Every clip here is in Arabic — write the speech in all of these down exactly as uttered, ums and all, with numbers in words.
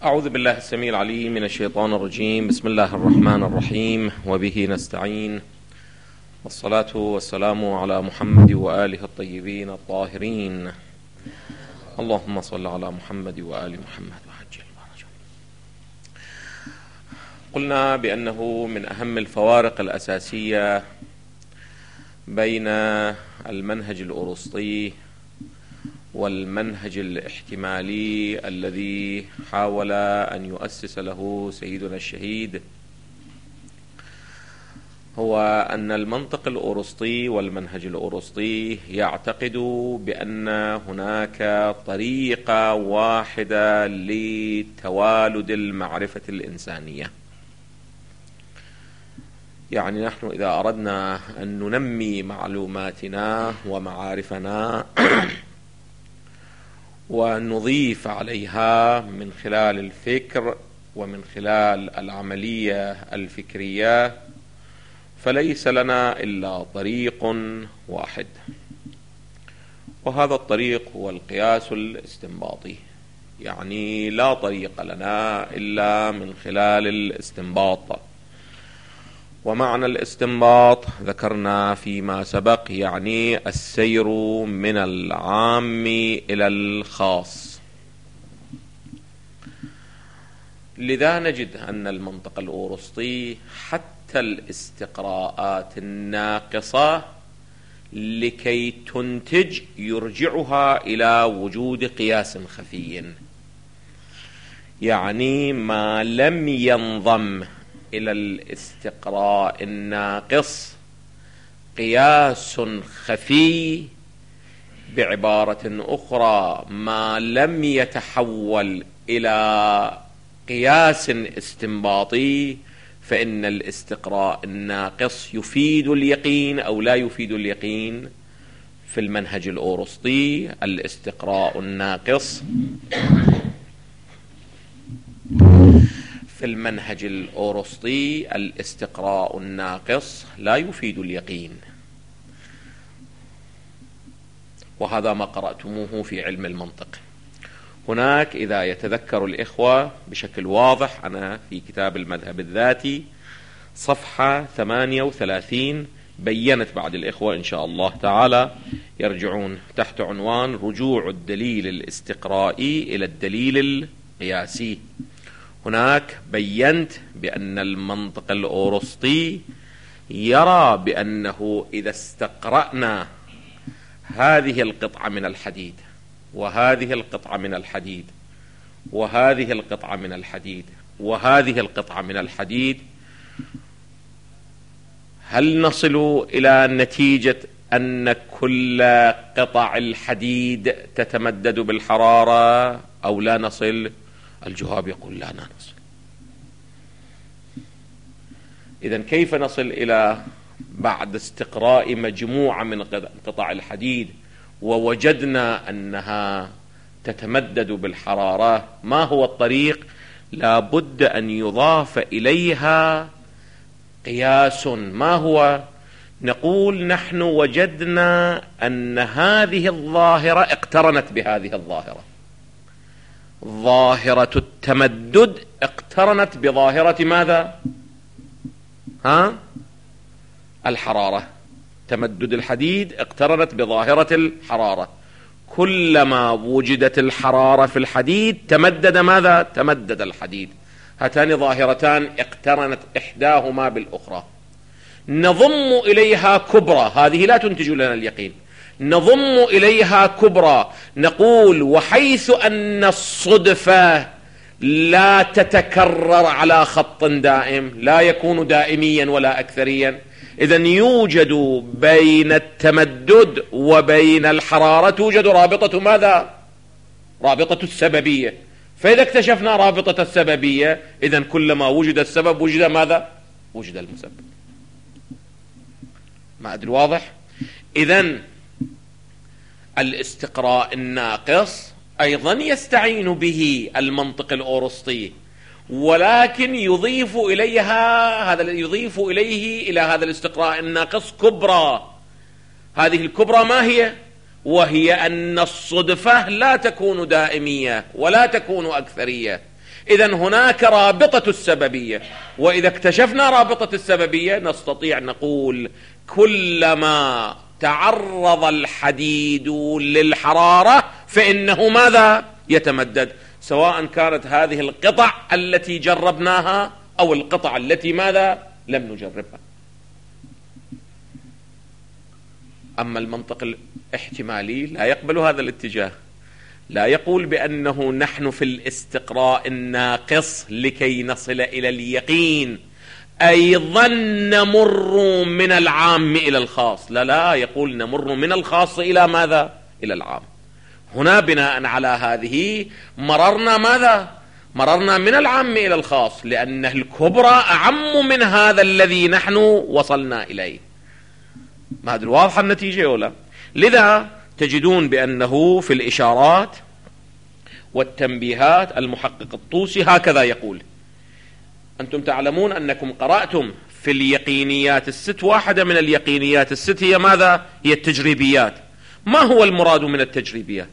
أعوذ بالله السميع العليم من الشيطان الرجيم. بسم الله الرحمن الرحيم، وبه نستعين، والصلاة والسلام على محمد وآله الطيبين الطاهرين. اللهم صل على محمد وآل محمد وعجل فرجهم. قلنا بأنه من أهم الفوارق الأساسية بين المنهج الأرسطي والمنهج الاحتمالي الذي حاول أن يؤسس له سيدنا الشهيد هو أن المنطق الأرسطي والمنهج الأرسطي يعتقد بأن هناك طريقة واحدة لتوالد المعرفة الإنسانية. يعني نحن إذا أردنا أن ننمي معلوماتنا ومعارفنا ونضيف عليها من خلال الفكر ومن خلال العملية الفكرية، فليس لنا إلا طريق واحد، وهذا الطريق هو القياس الاستنباطي. يعني لا طريق لنا إلا من خلال الاستنباط. ومعنى الاستنباط ذكرنا فيما سبق، يعني السير من العام إلى الخاص. لذا نجد أن المنطق الأرسطي حتى الاستقراءات الناقصة لكي تنتج يرجعها إلى وجود قياس خفي، يعني ما لم ينضم إلى الاستقراء الناقص قياس خفي، بعبارة أخرى ما لم يتحول إلى قياس استنباطي، فإن الاستقراء الناقص يفيد اليقين أو لا يفيد اليقين. في المنهج الأرسطي الاستقراء الناقص في المنهج الأرسطي الاستقراء الناقص لا يفيد اليقين، وهذا ما قرأتموه في علم المنطق. هناك إذا يتذكر الإخوة بشكل واضح، أنا في كتاب المذهب الذاتي صفحة ثمانية وثلاثين بيّنت بعد الإخوة إن شاء الله تعالى يرجعون تحت عنوان رجوع الدليل الاستقرائي إلى الدليل القياسي. هناك بيّنت بأن المنطق الأرسطي يرى بأنه إذا استقرأنا هذه القطعة من الحديد وهذه القطعة من الحديد وهذه القطعة من الحديد وهذه القطعة من الحديد، هل نصل إلى نتيجة أن كل قطع الحديد تتمدد بالحرارة أو لا نصل؟ الجواب يقول لا نصل. إذن كيف نصل إلى بعد استقراء مجموعة من قطع الحديد ووجدنا أنها تتمدد بالحرارة؟ ما هو الطريق؟ لا بد أن يضاف إليها قياس. ما هو؟ نقول نحن وجدنا أن هذه الظاهرة اقترنت بهذه الظاهرة، ظاهرة التمدد اقترنت بظاهرة ماذا؟ ها؟ الحرارة. تمدد الحديد اقترنت بظاهرة الحرارة. كلما وجدت الحرارة في الحديد تمدد ماذا؟ تمدد الحديد. هاتان ظاهرتان اقترنت إحداهما بالأخرى. نضم إليها كبرى، هذه لا تنتج لنا اليقين، نضم إليها كبرى، نقول وحيث أن الصدفة لا تتكرر على خط دائم، لا يكون دائميا ولا أكثريا، إذن يوجد بين التمدد وبين الحرارة توجد رابطة ماذا؟ رابطة السببية. فإذا اكتشفنا رابطة السببية، إذن كلما وجد السبب وجد ماذا؟ وجد المسبب. ما أدري واضح؟ إذن الاستقراء الناقص أيضا يستعين به المنطق الأرسطي، ولكن يضيف إليها هذا يضيف إليه إلى هذا الاستقراء الناقص كبرى. هذه الكبرى ما هي؟ وهي أن الصدفة لا تكون دائمية ولا تكون أكثرية. إذن هناك رابطة السببية، وإذا اكتشفنا رابطة السببية نستطيع نقول كلما تعرض الحديد للحرارة فإنه ماذا؟ يتمدد، سواء كانت هذه القطع التي جربناها أو القطع التي ماذا؟ لم نجربها. أما المنطق الاحتمالي لا يقبل هذا الاتجاه، لا يقول بأنه نحن في الاستقراء الناقص لكي نصل إلى اليقين أيضا نمر من العام إلى الخاص، لا لا، يقول نمر من الخاص إلى ماذا؟ إلى العام. هنا بناء على هذه مررنا ماذا؟ مررنا من العام إلى الخاص، لأن الكبرى أعم من هذا الذي نحن وصلنا إليه. ما أدري واضحة النتيجة ولا؟ لذا تجدون بأنه في الإشارات والتنبيهات المحقق الطوسي هكذا يقول: أنتم تعلمون أنكم قرأتم في اليقينيات الست، واحدة من اليقينيات الست هي ماذا؟ هي التجريبيات. ما هو المراد من التجريبيات؟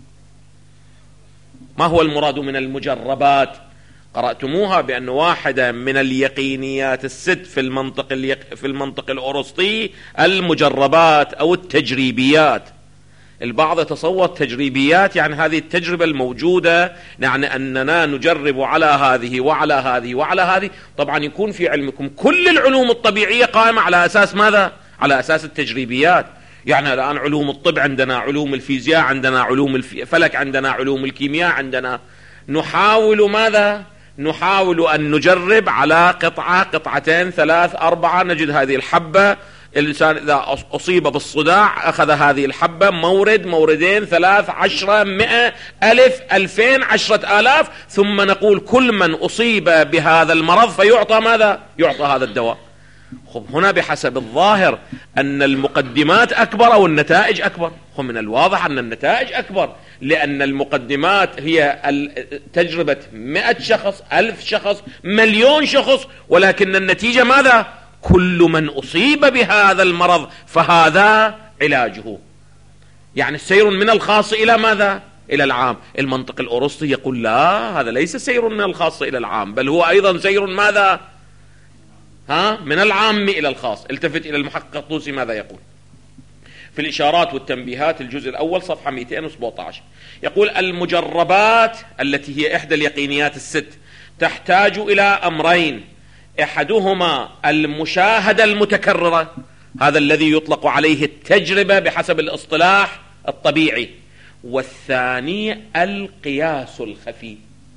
ما هو المراد من المجربات؟ قرأتموها بأن واحدة من اليقينيات الست في المنطق اليق... في المنطق الأرسطي المجربات أو التجريبيات. البعض يتصور تجريبيات يعني هذه التجربة الموجودة، يعني أننا نجرب على هذه وعلى هذه وعلى هذه. طبعا يكون في علمكم كل العلوم الطبيعية قائمة على أساس ماذا؟ على أساس التجريبيات. يعني الآن علوم الطب عندنا، علوم الفيزياء عندنا، علوم الفلك عندنا، علوم الكيمياء عندنا. نحاول ماذا؟ نحاول أن نجرب على قطعة، قطعتين، ثلاث، أربعة، نجد هذه الحبة. الإنسان إذا أصيب بالصداع أخذ هذه الحبة، مورد، موردين، ثلاث، عشرة، مئة، ألف، ألفين، عشرة آلاف، ثم نقول كل من أصيب بهذا المرض فيعطى ماذا؟ يعطى هذا الدواء. خب هنا بحسب الظاهر أن المقدمات أكبر أو النتائج أكبر؟ خب من الواضح أن النتائج أكبر، لأن المقدمات هي تجربة مئة شخص، ألف شخص، مليون شخص، ولكن النتيجة ماذا؟ كل من أصيب بهذا المرض فهذا علاجه. يعني سير من الخاص إلى ماذا؟ إلى العام. المنطق الأرسطي يقول لا، هذا ليس سير من الخاص إلى العام، بل هو أيضا سير ماذا؟ ها؟ من العام إلى الخاص. التفت إلى المحقق الطوسي ماذا يقول في الإشارات والتنبيهات الجزء الأول صفحة مئتين وسبعة عشر. يقول: المجربات التي هي إحدى اليقينيات الست تحتاج إلى أمرين: أحدهما المشاهدة المتكررة، هذا الذي يطلق عليه التجربة بحسب الاصطلاح الطبيعي، والثاني القياس الخفي.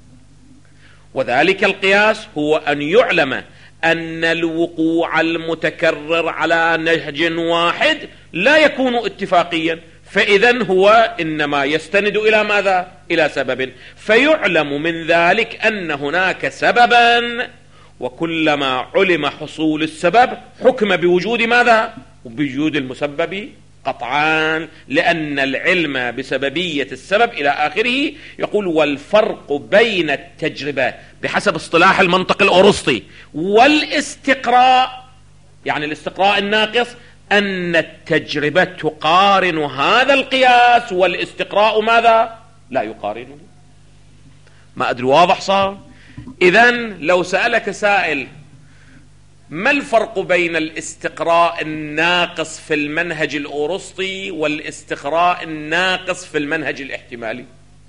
وذلك القياس هو أن يعلم أن الوقوع المتكرر على نهج واحد لا يكون اتفاقيا، فإذن هو إنما يستند إلى ماذا؟ إلى سبب، فيعلم من ذلك أن هناك سببا، وكلما علم حصول السبب حكم بوجود ماذا؟ بوجود المسبب قطعان، لأن العلم بسببية السبب إلى آخره. يقول: والفرق بين التجربة بحسب اصطلاح المنطق الأرسطي والاستقراء، يعني الاستقراء الناقص، أن التجربة تقارن هذا القياس والاستقراء ماذا؟ لا يقارنه. ما أدري واضح صار؟ إذن لو سألك سائل ما الفرق بين الاستقراء الناقص في المنهج الأرسطي والاستقراء الناقص في المنهج الاحتمالي؟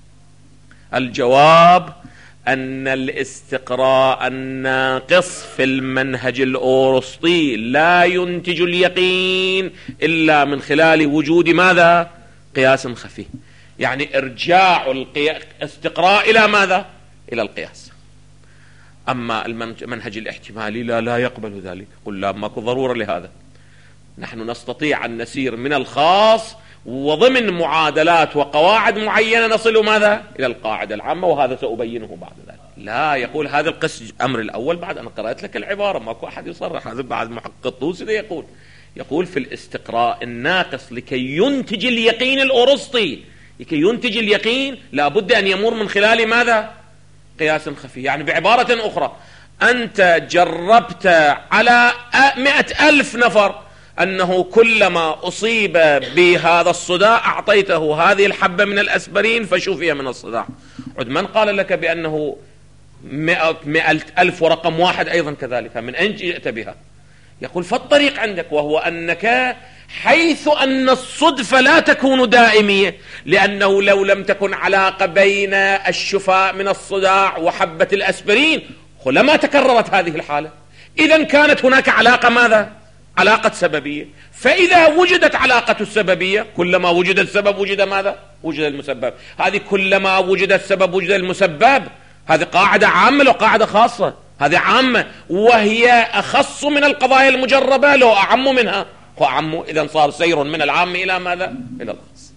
الجواب أن الاستقراء الناقص في المنهج الأرسطي لا ينتج اليقين إلا من خلال وجود ماذا؟ قياس خفي. يعني إرجاع الاستقراء إلى ماذا؟ إلى القياس. أما المنهج الاحتمالي لا لا يقبل ذلك. قل لا، ماكو ضرورة لهذا. نحن نستطيع أن نسير من الخاص وضمن معادلات وقواعد معينة نصل ماذا؟ إلى القاعدة العامة، وهذا سأبينه بعد ذلك. لا، يقول هذا القسم أمر الأول. بعد أنا قرأت لك العبارة ماكو أحد يصرح، هذا بعد محقق الطوسي يقول يقول في الاستقراء الناقص لكي ينتج اليقين الأرسطي، لكي ينتج اليقين لابد أن يمر من خلال ماذا؟ قياس خفي. يعني بعبارة أخرى، أنت جربت على مئة ألف نفر أنه كلما أصيب بهذا الصداع أعطيته هذه الحبة من الأسبرين فشفي من الصداع. عد من قال لك بأنه مئة, مئة ألف ورقم واحد أيضا كذلك، من أين جئت بها؟ يقول فالطريق عندك، وهو أنك حيث أن الصدفة لا تكون دائمية، لأنه لو لم تكن علاقة بين الشفاء من الصداع وحبة الأسبرين لما تكررت هذه الحالة. إذن كانت هناك علاقة ماذا؟ علاقة سببية. فإذا وجدت علاقة السببية، كلما وجد السبب وجد ماذا؟ وجد المسبب. هذه كلما وجد السبب وجد المسبب، هذه قاعدة عامة وقاعدة خاصة. هذه عامة وهي أخص من القضايا المجربة، لو أعم منها هو أعم. إذن صار سير من العام إلى ماذا؟ إلى الخاص.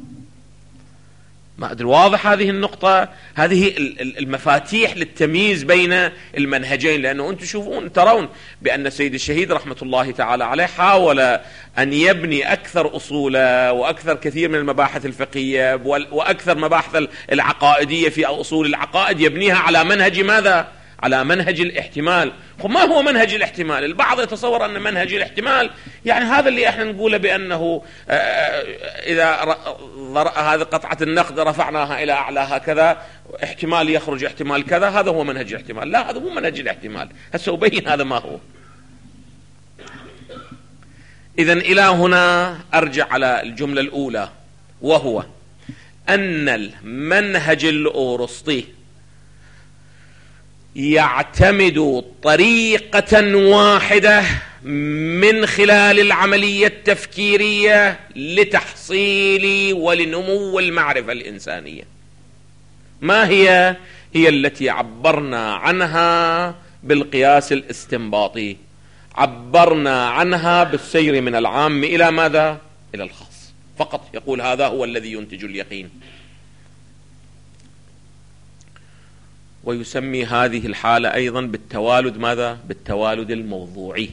ما أدري واضح هذه النقطة؟ هذه المفاتيح للتمييز بين المنهجين. لأنه أنتم تشوفون ترون بأن السيد الشهيد رحمة الله تعالى عليه حاول أن يبني أكثر أصوله وأكثر كثير من المباحث الفقهية وأكثر مباحث العقائدية في أصول العقائد يبنيها على منهج ماذا؟ على منهج الاحتمال. ما هو منهج الاحتمال؟ البعض يتصور أن منهج الاحتمال يعني هذا اللي احنا نقوله بأنه إذا هذه قطعة النقد رفعناها إلى أعلاها كذا احتمال يخرج احتمال كذا، هذا هو منهج الاحتمال. لا، هذا مو منهج الاحتمال. هسه أبين هذا ما هو. إذن إلى هنا أرجع على الجملة الأولى، وهو أن المنهج الأورسطي يعتمد طريقة واحدة من خلال العملية التفكيرية لتحصيل ولنمو المعرفة الإنسانية. ما هي؟ هي التي عبرنا عنها بالقياس الاستنباطي، عبرنا عنها بالسير من العام إلى ماذا؟ إلى الخاص فقط. يقول هذا هو الذي ينتج اليقين. ويسمي هذه الحالة أيضا بالتوالد ماذا؟ بالتوالد الموضوعي.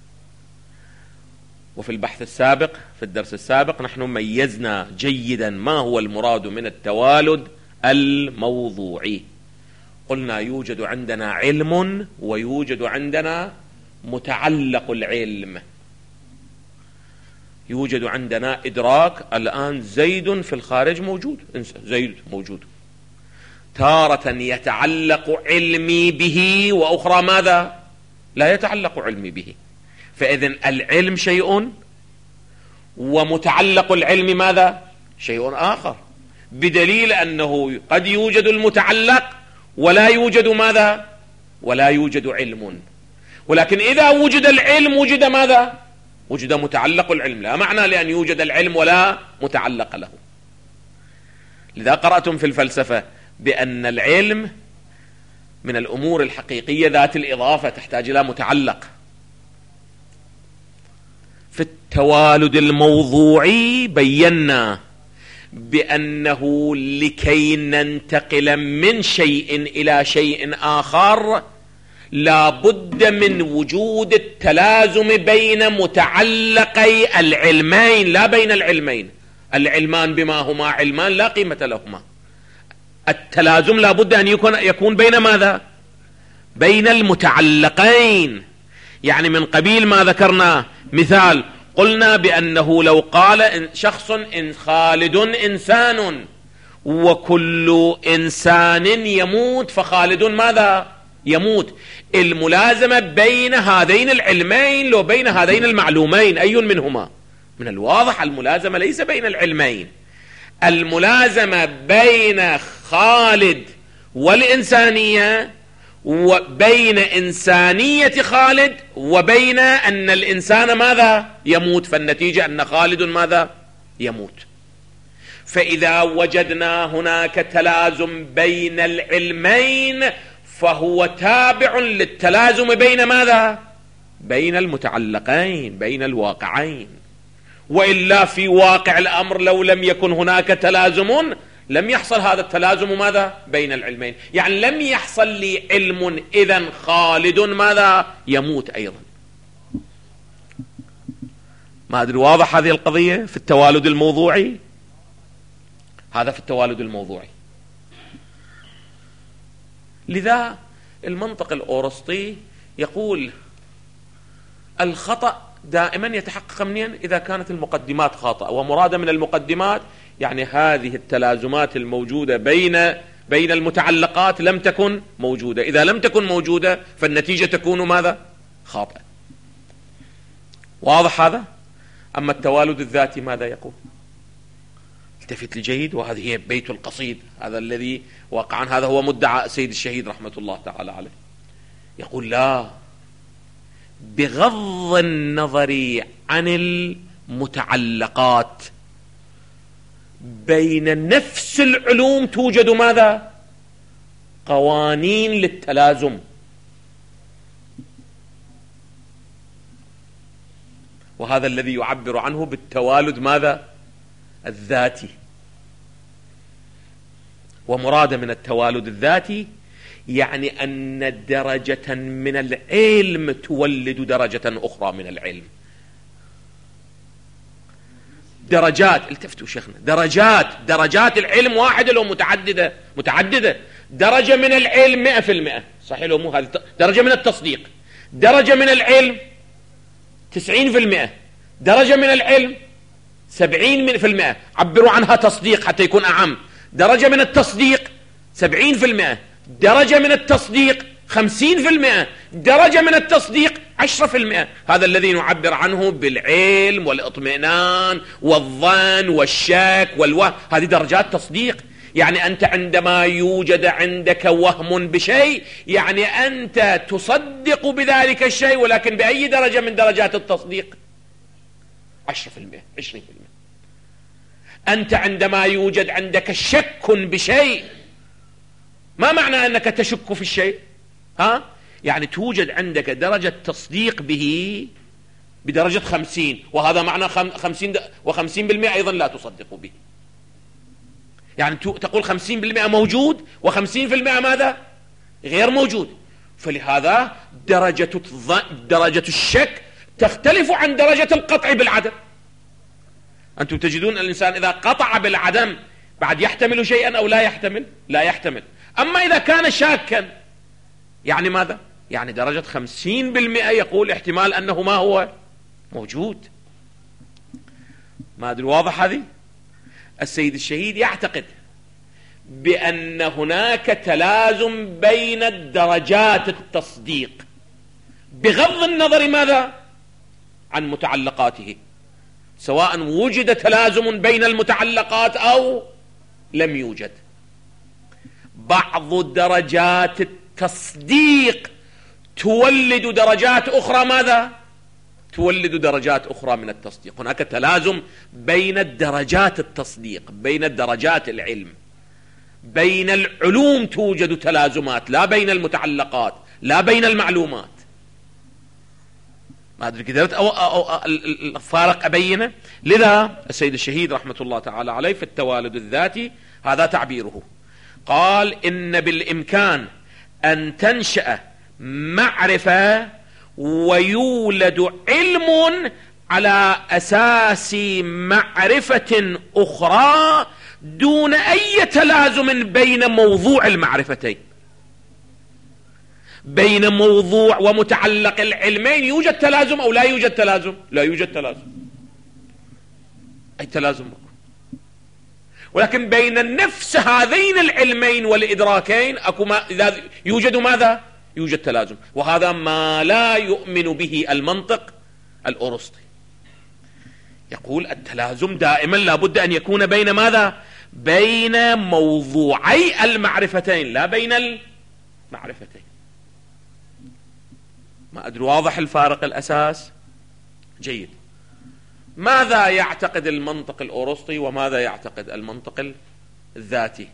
وفي البحث السابق في الدرس السابق نحن ميزنا جيدا ما هو المراد من التوالد الموضوعي. قلنا يوجد عندنا علم ويوجد عندنا متعلق العلم. يوجد عندنا إدراك. الآن زيد في الخارج موجود، زيد موجود، تارة يتعلق علمي به وأخرى ماذا؟ لا يتعلق علمي به. فإذن العلم شيء ومتعلق العلم ماذا؟ شيء آخر، بدليل أنه قد يوجد المتعلق ولا يوجد ماذا؟ ولا يوجد علم. ولكن إذا وجد العلم وجد ماذا؟ وجد متعلق العلم. لا معنى لأن يوجد العلم ولا متعلق له. لذا قرأتم في الفلسفة بأن العلم من الأمور الحقيقية ذات الإضافة، تحتاج إلى متعلق. في التوالد الموضوعي بينا بأنه لكي ننتقل من شيء إلى شيء آخر لا بد من وجود التلازم بين متعلقي العلمين، لا بين العلمين. العلمان بما هما علمان لا قيمة لهما. التلازم لا بد أن يكون يكون بين ماذا؟ بين المتعلقين. يعني من قبيل ما ذكرنا مثال، قلنا بأنه لو قال شخص إن خالد إنسان وكل إنسان يموت فخالد ماذا؟ يموت. الملازمة بين هذين العلمين لو بين هذين المعلومين أي منهما؟ من الواضح الملازمة ليس بين العلمين، الملازمة بين خالد والإنسانية وبين إنسانية خالد وبين أن الإنسان ماذا؟ يموت. فالنتيجة أن خالد ماذا؟ يموت. فإذا وجدنا هناك تلازم بين العلمين فهو تابع للتلازم بين ماذا؟ بين المتعلقين، بين الواقعين. وإلا في واقع الأمر لو لم يكن هناك تلازم لم يحصل هذا التلازم ماذا؟ بين العلمين. يعني لم يحصل لي علم إذن خالد ماذا؟ يموت أيضا. ما أدري واضح هذه القضية في التوالد الموضوعي؟ هذا في التوالد الموضوعي. لذا المنطق الأورسطي يقول الخطأ دائما يتحقق منين؟ إذا كانت المقدمات خاطئة. ومراد من المقدمات يعني هذه التلازمات الموجودة بين بين المتعلقات لم تكن موجودة. إذا لم تكن موجودة فالنتيجة تكون ماذا؟ خاطئة. واضح هذا؟ أما التوالد الذاتي ماذا يقول؟ التفت لي جيد، وهذه هي بيت القصيد، هذا الذي واقعا هذا هو مدعى السيد الشهيد رحمة الله تعالى عليه. يقول لا، بغض النظر عن المتعلقات بين نفس العلوم توجد ماذا؟ قوانين للتلازم. وهذا الذي يعبر عنه بالتوالد ماذا؟ الذاتي. ومراد من التوالد الذاتي يعني أن درجة من العلم تولد درجة أخرى من العلم. درجات، التفتوا شيخنا، درجات درجات العلم واحدة لو متعددة؟ متعددة. درجة من العلم مئة في المئة، صحيح لو مو هذه درجة من التصديق. درجة من العلم تسعين في المئة. درجة من العلم سبعين في المئة، عبروا عنها تصديق حتى يكون أعم. درجة من التصديق سبعين في المئة. درجة من التصديق خمسين في المئة. درجة من التصديق عشرة في المئة. هذا الذي نعبر عنه بالعلم والاطمئنان والظن والشك والوهم. هذه درجات تصديق. يعني أنت عندما يوجد عندك وهم بشيء يعني أنت تصدق بذلك الشيء، ولكن بأي درجة من درجات التصديق؟ عشرة في المئة، عشرين في المئة. أنت عندما يوجد عندك شك بشيء، ما معنى أنك تشك في الشيء؟ ها؟ يعني توجد عندك درجة تصديق به بدرجة خمسين، وهذا معنى خمسين وخمسين بالمئة أيضا لا تصدق به. يعني تقول خمسين بالمئة موجود وخمسين في المئة ماذا؟ غير موجود. فلهذا درجة درجة الشك تختلف عن درجة القطع بالعدم. أنتم تجدون الإنسان إذا قطع بالعدم بعد يحتمل شيئا أو لا يحتمل؟ لا يحتمل. أما إذا كان شاكا يعني ماذا؟ يعني درجة خمسين بالمئة يقول احتمال أنه ما هو موجود. ما أدري واضح هذه؟ السيد الشهيد يعتقد بأن هناك تلازم بين الدرجات التصديق بغض النظر ماذا؟ عن متعلقاته، سواء وجد تلازم بين المتعلقات أو لم يوجد. بعض درجات التصديق تولد درجات أخرى ماذا؟ تولد درجات أخرى من التصديق. هناك تلازم بين الدرجات التصديق، بين الدرجات العلم، بين العلوم توجد تلازمات، لا بين المتعلقات، لا بين المعلومات. ما أدري قدرت أو أو أو الفارق أبينه. لذا السيد الشهيد رحمة الله تعالى عليه في التوالد الذاتي هذا تعبيره، قال إن بالإمكان أن تنشأ معرفة ويولد علم على أساس معرفة أخرى دون أي تلازم بين موضوع المعرفتين. بين موضوع ومتعلق العلمين يوجد تلازم أو لا يوجد تلازم؟ لا يوجد تلازم. أي تلازم؟ ولكن بين نفس هذين العلمين والإدراكين أكو ما إذا يوجد ماذا؟ يوجد تلازم. وهذا ما لا يؤمن به المنطق الأرسطي. يقول التلازم دائما لابد أن يكون بين ماذا؟ بين موضوعي المعرفتين لا بين المعرفتين. ما أدري واضح الفارق الأساس؟ جيد. ماذا يعتقد المنطق الأرسطي وماذا يعتقد المنطق الذاتي؟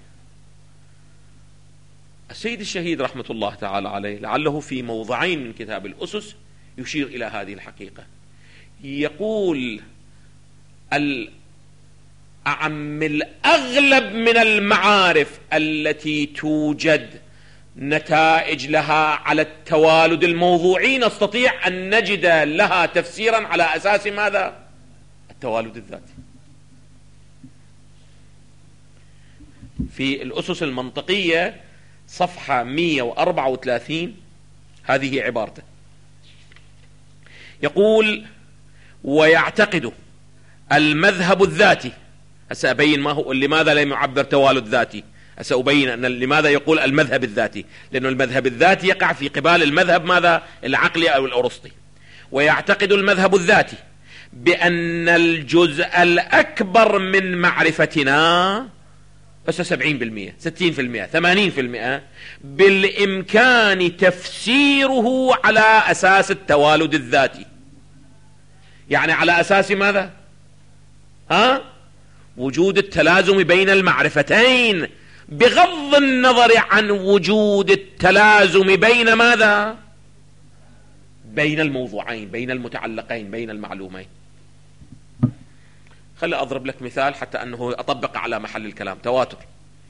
السيد الشهيد رحمة الله تعالى عليه لعله في موضعين من كتاب الأسس يشير إلى هذه الحقيقة. يقول الأعم الأغلب من المعارف التي توجد نتائج لها على التوالد الموضوعي نستطيع أن نجد لها تفسيرا على أساس ماذا؟ التوالد الذاتي. في الأسس المنطقية صفحة مئة وأربعة وثلاثين هذه عبارته، يقول ويعتقد المذهب الذاتي. هسأبين ما هو لماذا لم يعبر توالد ذاتي. سأبين أن لماذا يقول المذهب الذاتي، لأن المذهب الذاتي يقع في قبال المذهب ماذا؟ العقلي أو الأرسطي. ويعتقد المذهب الذاتي بأن الجزء الأكبر من معرفتنا بس سبعين بالمئة ستين بالمئة ثمانين بالمئة بالإمكان تفسيره على أساس التوالد الذاتي. يعني على أساس ماذا؟ ها؟ وجود التلازم بين المعرفتين، بغض النظر عن وجود التلازم بين ماذا؟ بين الموضوعين، بين المتعلقين، بين المعلومين. خلي أضرب لك مثال حتى أنه أطبق على محل الكلام. تواتر.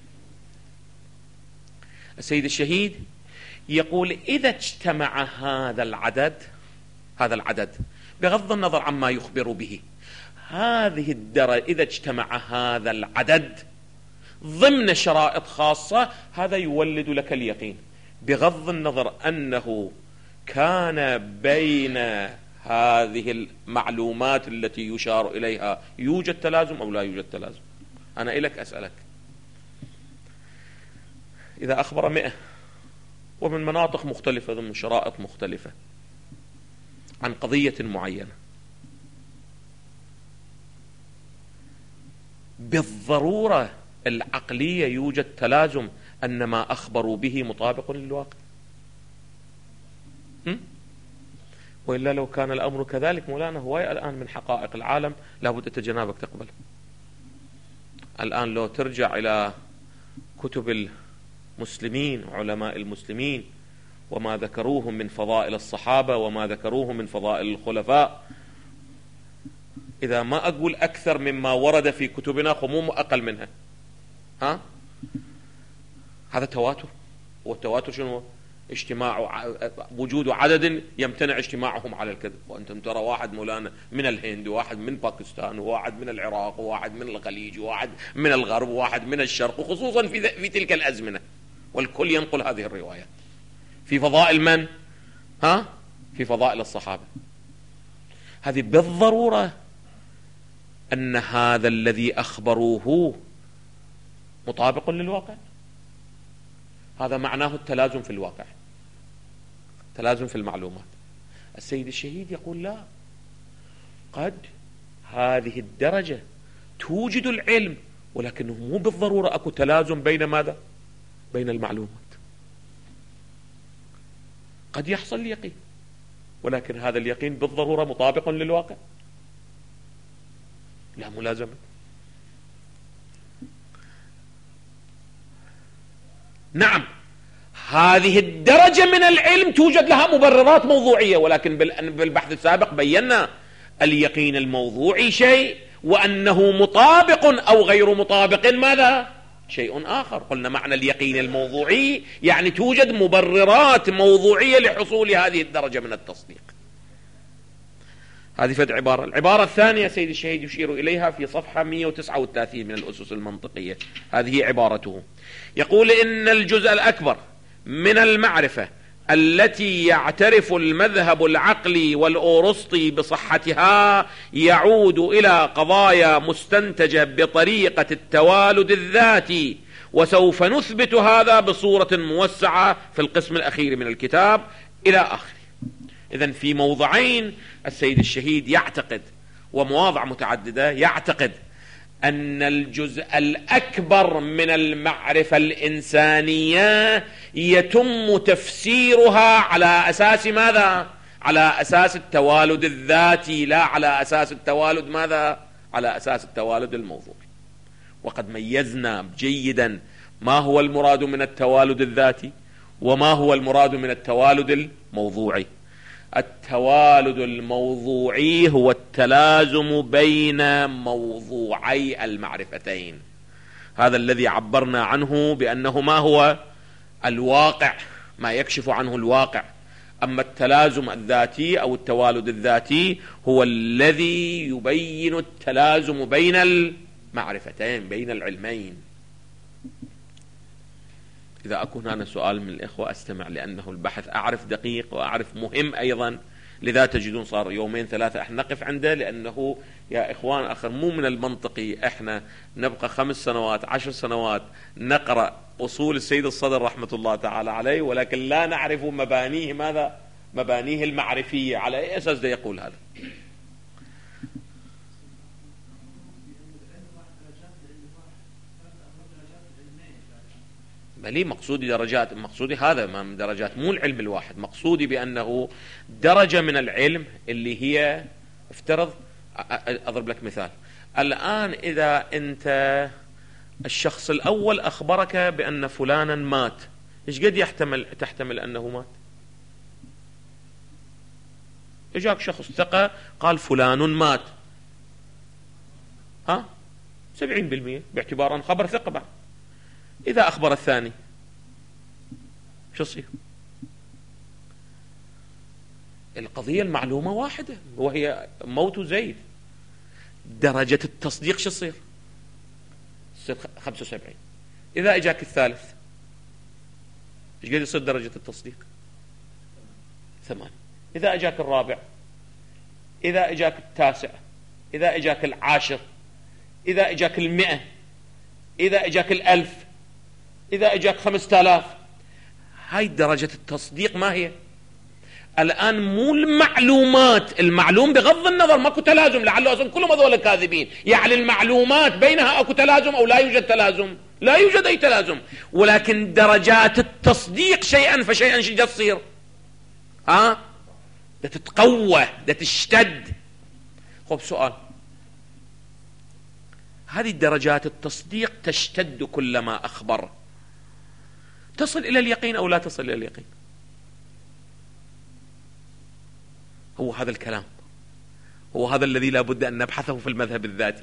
السيد الشهيد يقول إذا اجتمع هذا العدد هذا العدد بغض النظر عما يخبر به، هذه الدرجة إذا اجتمع هذا العدد ضمن شرائط خاصة، هذا يولد لك اليقين بغض النظر أنه كان بين هذه المعلومات التي يشار إليها يوجد تلازم أو لا يوجد تلازم. أنا إليك أسألك، إذا أخبر مئة ومن مناطق مختلفة ضمن شرائط مختلفة عن قضية معينة، بالضرورة العقلية يوجد تلازم أن ما أخبروا به مطابق للواقع؟ وإلا لو كان الأمر كذلك مولانا، هو الآن من حقائق العالم لابد أنت جنابك تقبل. الآن لو ترجع إلى كتب المسلمين علماء المسلمين وما ذكروه من فضائل الصحابة وما ذكروه من فضائل الخلفاء، إذا ما أقول أكثر مما ورد في كتبنا خموم أقل منها، ها؟ هذا تواتر. والتواتر شنو؟ اجتماع وجود عدد يمتنع اجتماعهم على الكذب. وأنتم ترى واحد مولانا من الهند، وواحد من باكستان، وواحد من العراق، وواحد من الخليج، وواحد من الغرب، وواحد من الشرق، وخصوصا في في تلك الأزمنة، والكل ينقل هذه الروايات في فضائل من؟ ها؟ في فضائل الصحابة. هذه بالضرورة أن هذا الذي أخبروه مطابق للواقع. هذا معناه التلازم في الواقع، تلازم في المعلومات. السيد الشهيد يقول لا، قد هذه الدرجة توجد العلم، ولكنه مو بالضرورة أكو تلازم بين ماذا؟ بين المعلومات. قد يحصل اليقين، ولكن هذا اليقين بالضرورة مطابق للواقع؟ لا ملازمة. نعم، هذه الدرجة من العلم توجد لها مبررات موضوعية، ولكن بالبحث السابق بينا اليقين الموضوعي شيء، وأنه مطابق أو غير مطابق ماذا؟ شيء آخر. قلنا معنى اليقين الموضوعي يعني توجد مبررات موضوعية لحصول هذه الدرجة من التصديق. هذه فد عبارة. العبارة الثانية سيد الشهيد يشير إليها في صفحة مئة وتسعة وثلاثين من الأسس المنطقية. هذه عبارته، يقول إن الجزء الأكبر من المعرفة التي يعترف المذهب العقلي والأورسطي بصحتها يعود إلى قضايا مستنتجة بطريقة التوالد الذاتي، وسوف نثبت هذا بصورة موسعة في القسم الأخير من الكتاب إلى آخره. إذن في موضعين السيد الشهيد يعتقد، ومواضع متعددة يعتقد، أن الجزء الأكبر من المعرفة الإنسانية يتم تفسيرها على أساس ماذا؟ على أساس التوالد الذاتي، لا على أساس التوالد ماذا؟ على أساس التوالد الموضوعي. وقد ميزنا جيدا ما هو المراد من التوالد الذاتي وما هو المراد من التوالد الموضوعي. التوالد الموضوعي هو التلازم بين موضوعي المعرفتين، هذا الذي عبرنا عنه بأنه ما هو الواقع، ما يكشف عنه الواقع. أما التلازم الذاتي أو التوالد الذاتي هو الذي يبين التلازم بين المعرفتين، بين العلمين. إذا أكون هنا سؤال من الإخوة أستمع، لأنه البحث أعرف دقيق وأعرف مهم أيضا، لذا تجدون صار يومين ثلاثة احنا نقف عنده، لأنه يا إخوان آخر مو من المنطقي احنا نبقى خمس سنوات عشر سنوات نقرأ أصول السيد الصدر رحمة الله تعالى عليه، ولكن لا نعرف مبانيه، ماذا مبانيه المعرفية، على أي أساس ده يقول هذا؟ بلي مقصودي درجات، مقصودي هذا ما درجات، مو العلم الواحد، مقصودي بأنه درجة من العلم اللي هي افترض. أضرب لك مثال الآن، إذا أنت الشخص الأول أخبرك بأن فلانا مات، إيش قد يحتمل تحتمل أنه مات؟ إجاك شخص ثقة قال فلان مات، ها سبعين بالمئة باعتبار أن خبر ثقة بعد. إذا أخبر الثاني شو يصير؟ القضية المعلومة واحدة وهي موت زيد، درجة التصديق شو يصير؟ يصير خمسة وسبعين. إذا إجاك الثالث إيش قد يصير درجة التصديق؟ ثمانية. إذا إجاك الرابع، إذا إجاك التاسع، إذا إجاك العاشر، إذا إجاك المئة، إذا إجاك الألف، إذا إجاك خمسة آلاف، هاي درجة التصديق ما هي؟ الآن مو المعلومات، المعلوم بغض النظر ماكو تلازم، لعله أصلا كلهم هذول كاذبين، يعني المعلومات بينها أكو تلازم أو لا يوجد تلازم؟ لا يوجد أي تلازم، ولكن درجات التصديق شيئا فشيئا شو تصير؟ ها؟ ده تتقوى، ده تشتد. خب سؤال، هذه درجات التصديق تشتد كلما أخبر، تصل إلى اليقين أو لا تصل إلى اليقين؟ هو هذا الكلام، هو هذا الذي لا بد أن نبحثه في المذهب الذاتي.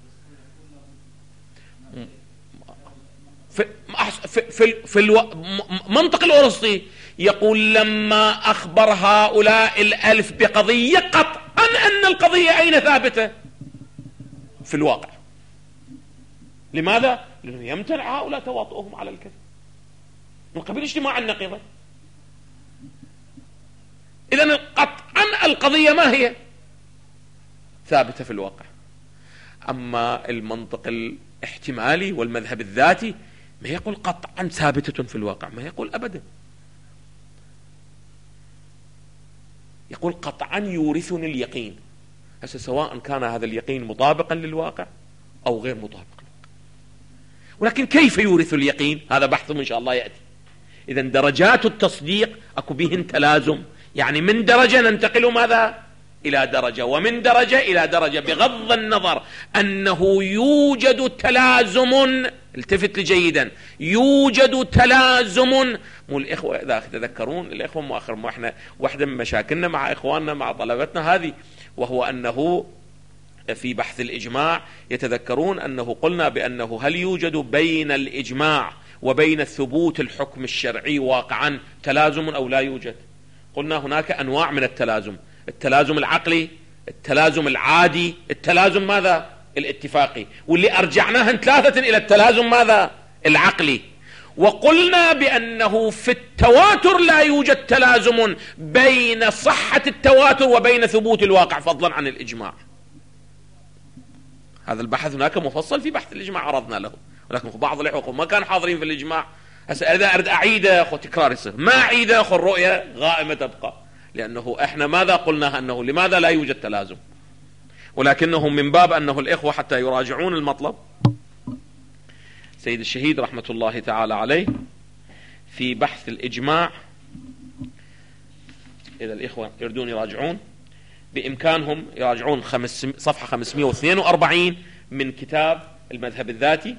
في, في, في, في الو... منطق الأرسطي يقول لما أخبر هؤلاء الألف بقضية قطعا أن القضية أين ثابتة؟ في الواقع. لماذا؟ لأنه يمتنع هؤلاء تواطؤهم على الكذب من قبل اجتماع النقيضة. إذن قطعا القضية ما هي؟ ثابتة في الواقع. أما المنطق الاحتمالي والمذهب الذاتي ما يقول قطعا ثابتة في الواقع، ما يقول أبدا، يقول قطعا يورثني اليقين. هسه سواء كان هذا اليقين مطابقا للواقع أو غير مطابق، ولكن كيف يورث اليقين؟ هذا بحث إن شاء الله يأتي. إذن درجات التصديق أكو بهن تلازم، يعني من درجة ننتقل ماذا؟ إلى درجة، ومن درجة إلى درجة، بغض النظر أنه يوجد تلازم. التفت لي جيدا، يوجد تلازم. مو الإخوة إذا تذكرون الإخوة مؤخر، ما إحنا واحدة من مشاكلنا مع إخواننا مع طلبتنا هذه، وهو أنه في بحث الإجماع يتذكرون أنه قلنا بأنه هل يوجد بين الإجماع وبين ثبوت الحكم الشرعي واقعا تلازم أو لا يوجد؟ قلنا هناك أنواع من التلازم، التلازم العقلي، التلازم العادي، التلازم ماذا؟ الاتفاقي، واللي أرجعناها ثلاثة إلى التلازم ماذا؟ العقلي. وقلنا بأنه في التواتر لا يوجد تلازم بين صحة التواتر وبين ثبوت الواقع فضلا عن الإجماع. هذا البحث هناك مفصل في بحث الإجماع عرضنا له، ولكن بعض الإخوة ما كانوا حاضرين في الإجماع. هسه إذا أريد أعيده أخو تكرار يصير، ما أعيده أخو الرؤية غائمة تبقى، لأنه إحنا ماذا قلنا؟ أنه لماذا لا يوجد تلازم، ولكنه من باب أنه الإخوة حتى يراجعون المطلب. سيد الشهيد رحمة الله تعالى عليه في بحث الإجماع، إذا الإخوة يريدون يراجعون بإمكانهم يراجعون خمس صفحة خمسمائة واثنين وأربعين من كتاب المذهب الذاتي.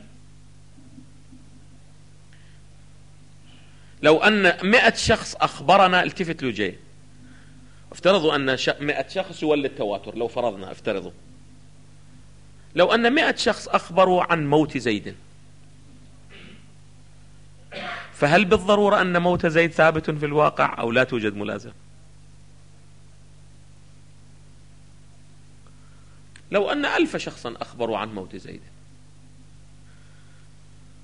لو أن مئة شخص أخبرنا، التفت له جاي، افترضوا أن مئة شخص يولد تواتر، لو فرضنا افترضوا لو أن مئة شخص أخبروا عن موت زيد، فهل بالضرورة أن موت زيد ثابت في الواقع أو لا توجد ملازمة؟ لو أن ألف شخصا أخبروا عن موت زيد،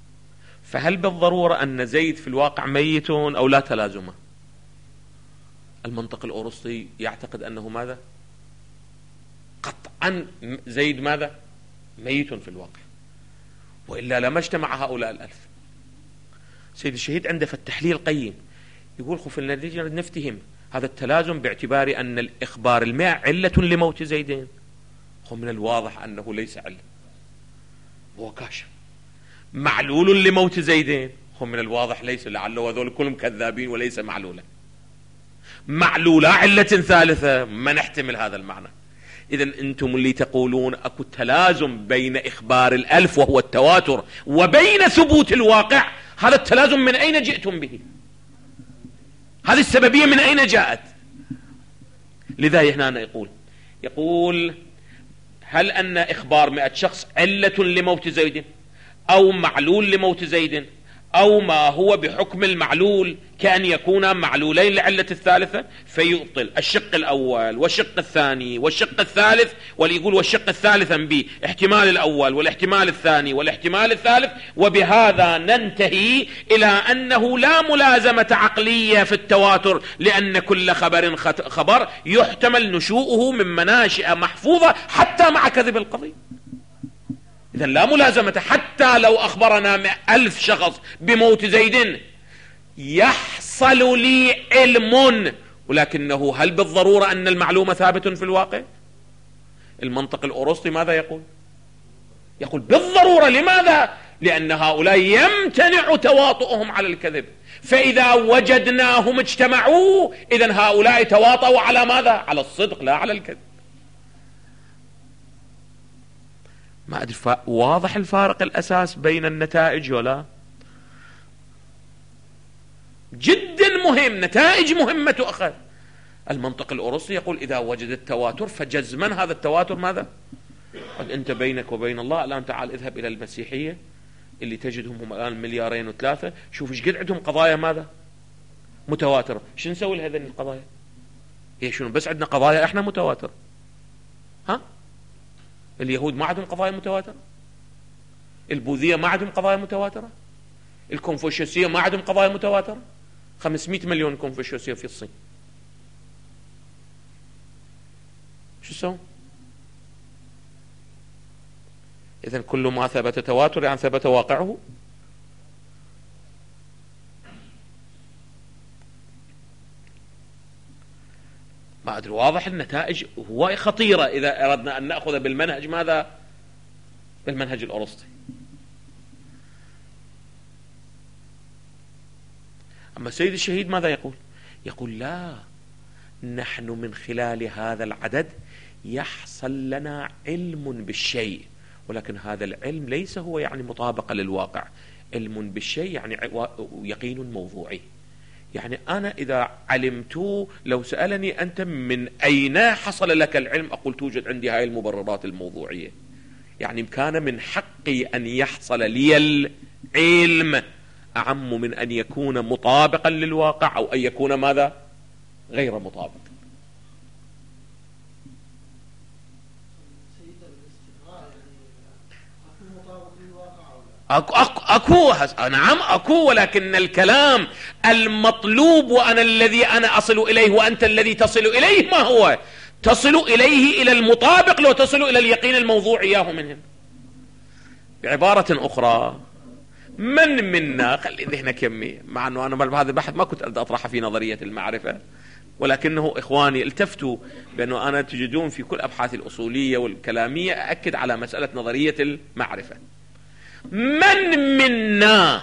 فهل بالضرورة أن زيد في الواقع ميت أو لا تلازمة؟ المنطق الأرسطي يعتقد أنه ماذا؟ قطعا زيد ماذا؟ ميت في الواقع، وإلا لما اجتمع هؤلاء الألف. سيد الشهيد عنده في التحليل قيم، يقول خف النتيجة نفتهم هذا التلازم باعتبار أن الإخبار المئة علة لموت زيدين، ومن الواضح أنه ليس علة، هو كاشف. معلول لموت زيدين، ومن الواضح ليس، لعله وذول كلهم كذابين وليس معلولا. معلولة علة ثالثة، ما نحتمل هذا المعنى. إذن أنتم اللي تقولون أكو تلازم بين إخبار الألف وهو التواتر وبين ثبوت الواقع، هذا التلازم من أين جئتم به؟ هذه السببية من أين جاءت؟ لذا هنا يقول يقول هل أن إخبار مئة شخص علة لموت زيد أو معلول لموت زيد، أو ما هو بحكم المعلول كأن يكون معلولين لعلة الثالثة، فيبطل الشق الأول والشق الثاني والشق الثالث، وليقول والشق الثالث به احتمال الأول والاحتمال الثاني والاحتمال الثالث. وبهذا ننتهي إلى أنه لا ملازمة عقلية في التواتر، لأن كل خبر خبر يحتمل نشوؤه من مناشئ محفوظة حتى مع كذب القضية. إذن لا ملازمة، حتى لو أخبرنا ألف شخص بموت زيد يحصل لي علم، ولكنه هل بالضرورة أن المعلومة ثابت في الواقع؟ المنطق الأرسطي ماذا يقول؟ يقول بالضرورة. لماذا؟ لأن هؤلاء يمتنع تواطؤهم على الكذب، فإذا وجدناهم اجتمعوا إذن هؤلاء تواطؤوا على ماذا؟ على الصدق لا على الكذب. ما أدري واضح الفارق الأساس بين النتائج ولا؟ جدا مهم، نتائج مهمة أخذ. المنطق الأرسطي يقول إذا وجد التواتر فجزما هذا التواتر ماذا؟ قد أنت بينك وبين الله الآن تعال اذهب إلى المسيحية اللي تجدهم هم الآن مليارين وثلاثة، شوف ايش قد عندهم قضايا ماذا؟ متواترة. شو نسوي لهذين القضايا؟ هي شنو بس عندنا قضايا احنا متواترة؟ ها؟ اليهود ما عندهم قضايا متواترة؟ البوذية ما عندهم قضايا متواترة؟ الكونفوشيوسية ما عندهم قضايا متواترة؟ خمسمائة مليون كونفوشيوسية في الصين، شو سووا؟ إذن كل ما ثبت تواتر يعني ثبت واقعه. ما أدري واضح النتائج هو خطيرة إذا أردنا أن نأخذ بالمنهج ماذا؟ بالمنهج الأرسطي. أما سيد الشهيد ماذا يقول؟ يقول لا، نحن من خلال هذا العدد يحصل لنا علم بالشيء، ولكن هذا العلم ليس هو يعني مطابقة للواقع. علم بالشيء يعني يقين موضوعي. يعني أنا إذا علمت، لو سألني أنت من أين حصل لك العلم، أقول توجد عندي هاي المبررات الموضوعية. يعني كان من حقي أن يحصل لي العلم أعم من أن يكون مطابقا للواقع أو أن يكون ماذا؟ غير مطابق. أكو, أكو, أكو نعم أكو، ولكن الكلام المطلوب وأنا الذي أنا أصل إليه وأنت الذي تصل إليه ما هو؟ تصل إليه إلى المطابق، لو تصل إلى اليقين الموضوعي إياه منهم. بعبارة أخرى، من منا، خلي ذهنك يمي، مع أنه أنا بهذا البحث ما كنت أطرح في نظرية المعرفة، ولكنه إخواني التفتوا بأنه أنا تجدون في كل أبحاث الأصولية والكلامية أأكد على مسألة نظرية المعرفة. من منا،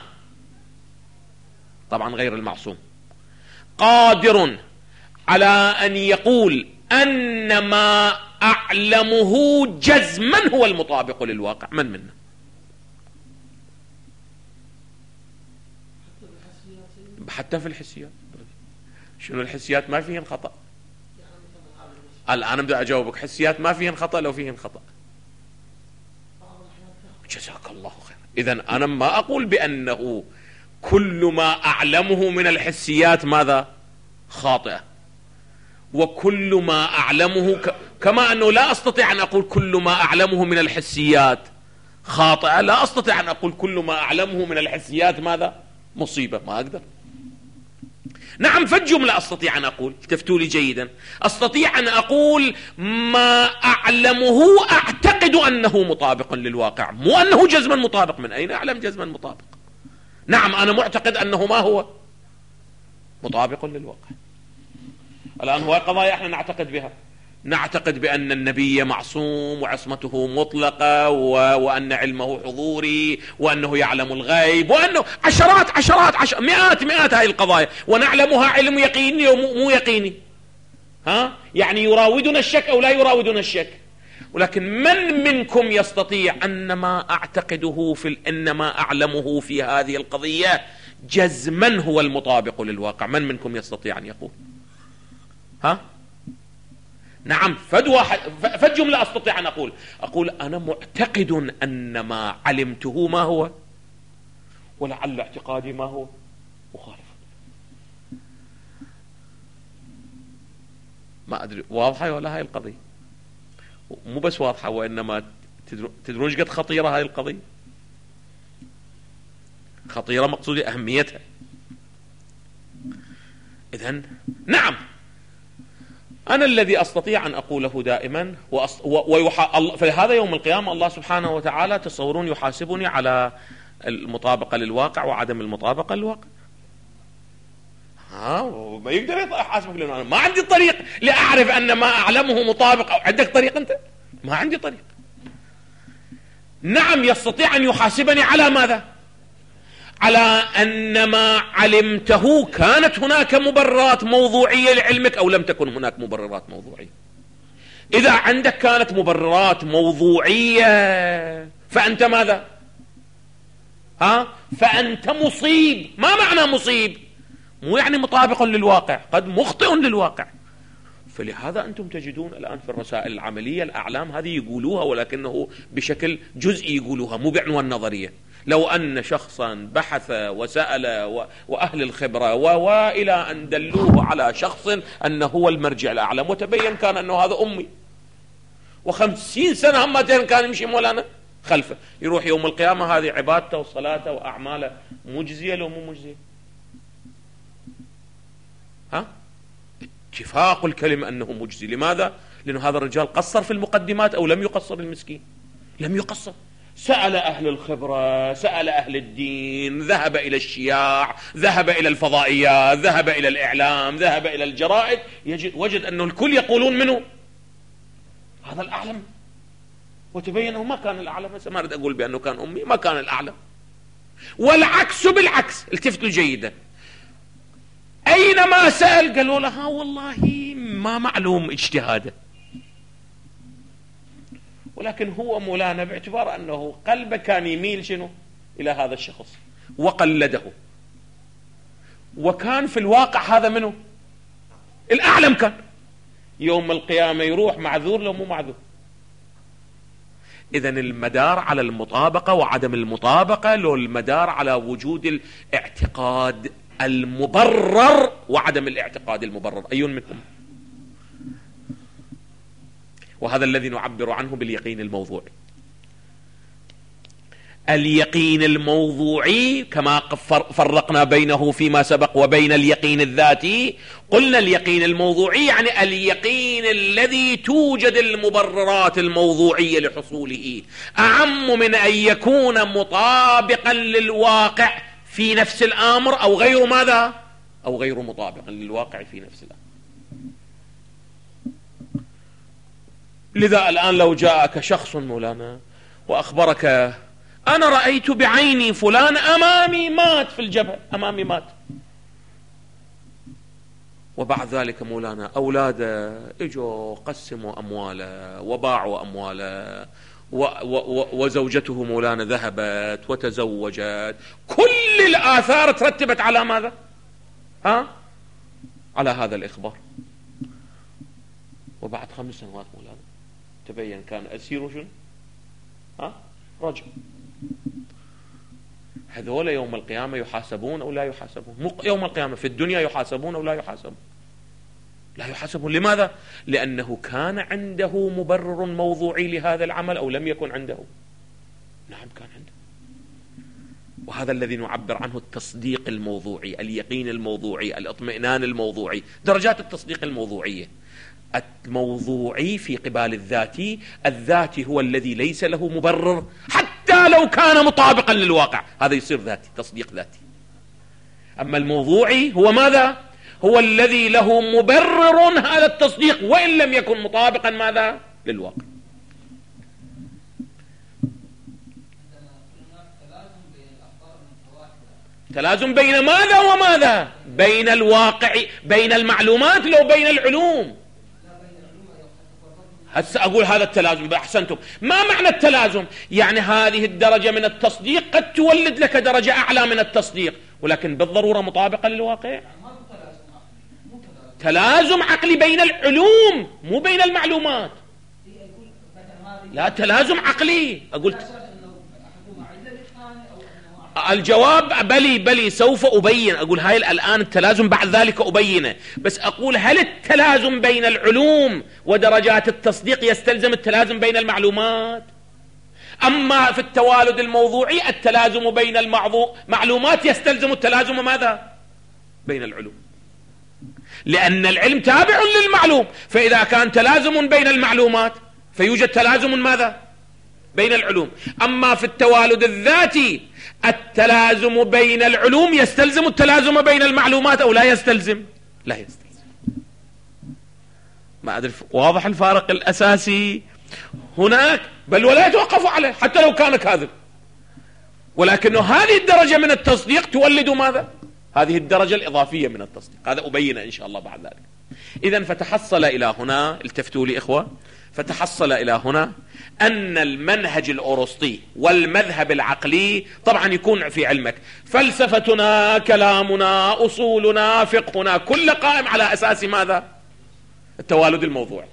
طبعا غير المعصوم، قادر على أن يقول أن ما أعلمه جزما هو المطابق للواقع؟ من منا؟ حتى في الحسيات. شنو الحسيات؟ ما فيهن خطأ. الآن بدي أجاوبك، حسيات ما فيهن خطأ لو فيهن خطأ. جزاك الله خير. إذن أنا ما أقول بأنه كل ما أعلمه من الحسيات ماذا؟ خاطئة. وكل ما أعلمه ك... كما أنه لا أستطيع أن أقول كل ما أعلمه من الحسيات خاطئة، لا أستطيع أن أقول كل ما أعلمه من الحسيات ماذا؟ مصيبة. ما أقدر. نعم، فالجملة أستطيع أن أقول، التفتوا لي جيدا، أستطيع أن أقول ما أعلمه أعتقد أنه مطابق للواقع، مو أنه جزما مطابق. من أين أعلم جزما مطابق؟ نعم، أنا معتقد أنه ما هو مطابق للواقع. الآن هو قضايا احنا نعتقد بها، نعتقد بأن النبي معصوم وعصمته مطلقة و... وأن علمه حضوري وأنه يعلم الغيب وأنه عشرات عشرات عشر... مئات مئات هاي القضايا، ونعلمها علم يقيني ومو يقيني. ها؟ يعني يراودنا الشك أو لا يراودنا الشك. ولكن من منكم يستطيع أن ما أعتقده في ال... أن ما أعلمه في هذه القضية جزما هو المطابق للواقع؟ من منكم يستطيع أن يقول؟ ها؟ نعم، فد واحد فد جملة أستطيع أن أقول أقول أنا معتقد أن ما علمته ما هو، ولعل اعتقادي ما هو مخالف. ما أدري واضحة ولا هاي القضية؟ مو بس واضحة، وإنما تدرون قد خطيرة هاي القضية. خطيرة مقصودي أهميتها. إذن نعم، أنا الذي أستطيع أن أقوله دائما وأص... ويحا... فهذا يوم القيامة الله سبحانه وتعالى تصورون يحاسبني على المطابقة للواقع وعدم المطابقة للواقع. ها، ما يقدر يحاسبك لأنه أنا ما عندي طريق لأعرف أن ما أعلمه مطابق. أو عندك طريق أنت؟ ما عندي طريق. نعم، يستطيع أن يحاسبني على ماذا؟ على أن ما علمته كانت هناك مبررات موضوعية لعلمك أو لم تكن هناك مبررات موضوعية. إذا عندك كانت مبررات موضوعية فأنت ماذا؟ ها؟ فأنت مصيب. ما معنى مصيب؟ مو يعني مطابق للواقع، قد مخطئ للواقع. فلهذا أنتم تجدون الآن في الرسائل العملية الأعلام هذه يقولوها، ولكنه بشكل جزئي يقولوها، مو بعنوان نظرية. لو أن شخصا بحث وسأل وأهل الخبرة وإلى أن دلوه على شخص أنه هو المرجع الأعلم، وتبين كان أنه هذا أمي وخمسين سنة هم كان يمشي مولانا خلفه، يروح يوم القيامة هذه عبادته وصلاته وأعماله مجزية لو مو مجزية؟ ها؟ اتفاق الكلمة أنه مجزي. لماذا؟ لأنه هذا الرجال قصر في المقدمات أو لم يقصر المسكين؟ لم يقصر. سأل أهل الخبرة، سأل أهل الدين، ذهب إلى الشياع، ذهب إلى الفضائيات، ذهب إلى الإعلام، ذهب إلى الجرائد، يجد وجد أنه الكل يقولون منه هذا الأعلم، وتبين أنه ما كان الأعلم. ما أريد أقول بأنه كان أمي، ما كان الأعلم. والعكس بالعكس، التفتوا جيدا، أينما سأل قالوا له ها والله ما معلوم اجتهاده. ولكن هو مولانا باعتبار أنه قلبه كان يميل شنو إلى هذا الشخص وقلده، وكان في الواقع هذا منه الأعلم، كان يوم القيامة يروح معذور لو مو معذور. إذن المدار على المطابقة وعدم المطابقة، لو المدار على وجود الاعتقاد المبرر وعدم الاعتقاد المبرر، أي منكم؟ وهذا الذي نعبر عنه باليقين الموضوعي. اليقين الموضوعي كما فرقنا بينه فيما سبق وبين اليقين الذاتي، قلنا اليقين الموضوعي يعني اليقين الذي توجد المبررات الموضوعية لحصوله، أعم من أن يكون مطابقا للواقع في نفس الأمر أو غير ماذا؟ أو غير مطابق للواقع في نفس الأمر. لذا الآن لو جاءك شخص مولانا وأخبرك أنا رأيت بعيني فلان أمامي مات في الجبهة، أمامي مات، وبعد ذلك مولانا أولاده إجوا قسموا أمواله وباعوا أمواله و و وزوجته مولانا ذهبت وتزوجت، كل الآثار ترتبت على ماذا؟ ها؟ على هذا الإخبار. وبعد خمس سنوات مولانا تبين كان أسير شنو؟ ها؟ رجل. هذول يوم القيامة يحاسبون أو لا يحاسبون؟ مو يوم القيامة، في الدنيا يحاسبون أو لا يحاسبون؟ لا يحاسبون. لماذا؟ لأنه كان عنده مبرر موضوعي لهذا العمل أو لم يكن عنده؟ نعم كان عنده. وهذا الذي نعبر عنه التصديق الموضوعي، اليقين الموضوعي، الاطمئنان الموضوعي، درجات التصديق الموضوعية. الموضوعي في قبال الذاتي، الذاتي هو الذي ليس له مبرر حتى لو كان مطابقا للواقع، هذا يصير ذاتي، تصديق ذاتي. أما الموضوعي هو ماذا؟ هو الذي له مبرر هذا التصديق وإن لم يكن مطابقا ماذا؟ للواقع. تلازم بين ماذا وماذا؟ بين الواقع، بين المعلومات لو بين العلوم. هسه أقول هذا التلازم، أحسنتم. ما معنى التلازم؟ يعني هذه الدرجة من التصديق قد تولد لك درجة أعلى من التصديق، ولكن بالضرورة مطابقة للواقع. تلازم عقلي بين العلوم مو بين المعلومات. لا، تلازم عقلي. أقول الجواب بلي بلي سوف أبين. أقول هاي الآن التلازم بعد ذلك أبينه، بس أقول هل التلازم بين العلوم ودرجات التصديق يستلزم التلازم بين المعلومات؟ أما في التوالد الموضوعي التلازم بين المعلومات يستلزم التلازم ماذا؟ بين العلوم، لأن العلم تابع للمعلوم، فإذا كان تلازم بين المعلومات فيوجد تلازم ماذا؟ بين العلوم. أما في التوالد الذاتي التلازم بين العلوم يستلزم التلازم بين المعلومات أو لا يستلزم؟ لا يستلزم. ما أدري واضح الفارق الأساسي هناك، بل ولا يتوقف عليه حتى لو كان كاذب، ولكنه هذه الدرجة من التصديق تولد ماذا؟ هذه الدرجة الإضافية من التصديق، هذا أبينه إن شاء الله بعد ذلك. إذن فتحصل إلى هنا، التفتوا لي إخوة، فتحصل إلى هنا أن المنهج الأرسطي والمذهب العقلي طبعا يكون في علمك فلسفتنا، كلامنا، أصولنا، فقهنا، كل قائم على أساس ماذا؟ التوالد الموضوعي.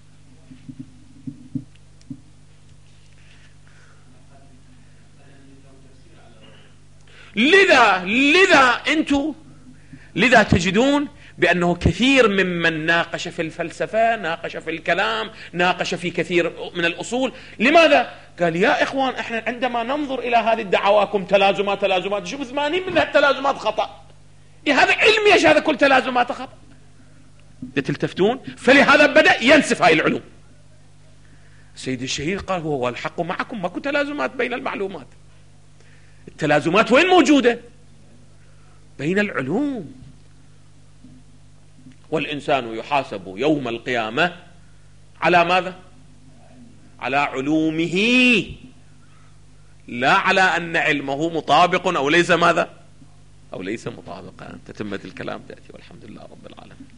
لذا لذا أنتم لذا تجدون بأنه كثير ممن ناقش في الفلسفة، ناقش في الكلام، ناقش في كثير من الأصول. لماذا؟ قال يا إخوان إحنا عندما ننظر إلى هذه دعواكم تلازمات تلازمات شوف ثمانين من التلازمات خطأ. إيه هذا علم يا هذا كل تلازمات خطأ. تلتفتون؟ فلهذا بدأ ينسف هاي العلوم. سيد الشهير قال هو الحق معكم، ماكو تلازمات بين المعلومات. التلازمات وين موجودة؟ بين العلوم. والإنسان يحاسب يوم القيامة على ماذا؟ على علومه، لا على أن علمه مطابق أو ليس ماذا؟ أو ليس مطابقا. تتمة الكلام تأتي، والحمد لله رب العالمين.